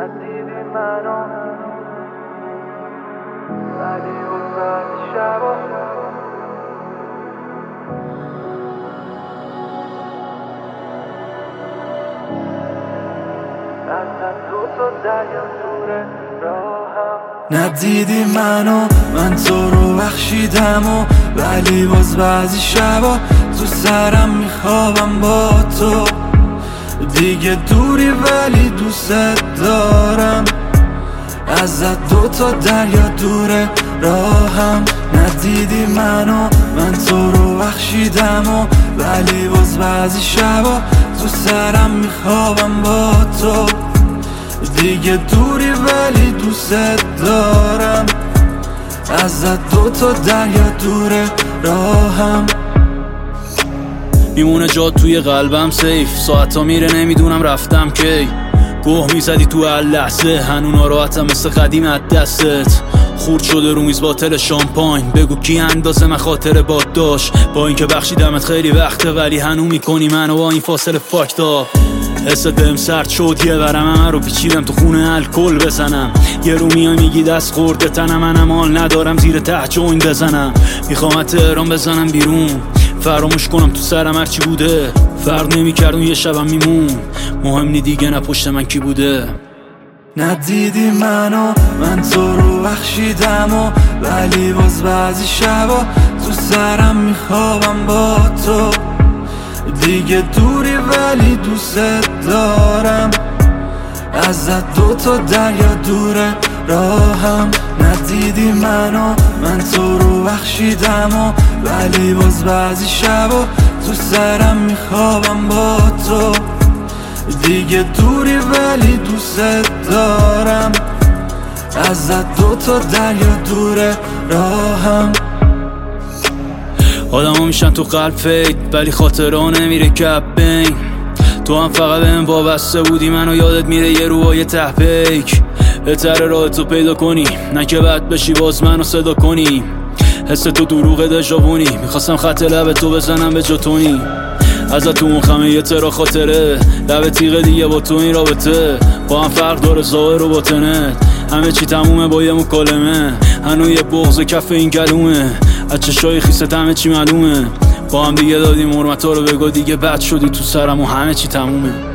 ندیدی منو ولی وسط شبا از دوتا دریا دوره راهم ندیدی منو من تو رو بخشیدم ولی باز بعضی شبا تو سرم میخوابم با تو دیگه دوری ولی دوست دارم ازت دوتا دریا دوره راهم ندیدی منو من تو رو بخشیدم ولی باز بعضی شبا تو سرم میخوابم با تو دیگه دوری ولی دوست دارم ازت دوتا دریا دوره راهم میمونه جات توی قلبم سیف ساعتا میره نمیدونم رفتم کی گوه میزدی تو هر لحظه هنو ناراحتم مثل قدیم از دستت خورد شده رو میز باتل شامپاین بگو کی اندازه من خاطر باد داشت با اینکه بخشیدمت خیلی وقته ولی هنو میکنی منو با این فاصله فاکتا حست بهم سرد شد یه ورم من رو پیچیدم تو خونه الکل بزنم یه رو میای میگی دست خورده تنم منم حال ندارم زیر ته جوین بزنم میخوام تهران بزنم بیرون فراموش کنم تو سرم هرچی بوده فرق نمی‌کرد اون یه شبم میمون مهم نی دیگه نه پشت من کی بوده ندیدی منو من تو رو بخشیدم ولی باز بعضی شبا تو سرم میخوابم با تو دیگه دوری ولی دوست دارم ازت دوتا دریا دوره راهم ندیدی منو من تو رو بخشیدم ولی باز بعضی شبا تو سرم میخوابم با تو دیگه دوری ولی دوست دارم ازت دوتا دریا دوره راهم آدم ها میشن تو قلب فید ولی خاطره ها نمیره کپ بین تو هم فقط بهم وابسته بودی منو یادت میره یه روهای ته پیک بهتره راه تو پیدا کنی نه که بد بشی باز منو صدا کنی حس تو دروغ دژاوونی میخواستم خط لب تو بزنم به جاتونی ازت تو اون خمه یه ترا خاطره لب تیغه دیگه با تو این رابطه با هم فرق داره ظاهر و باطنت همه چی تمومه با یه مکالمه هنو یه بغض کف این گلومه از چشای خیست همه چی معلومه با هم دیگه دادیم حرمتا رو بگو دیگه بد شدی تو سرم و همه چی تمومه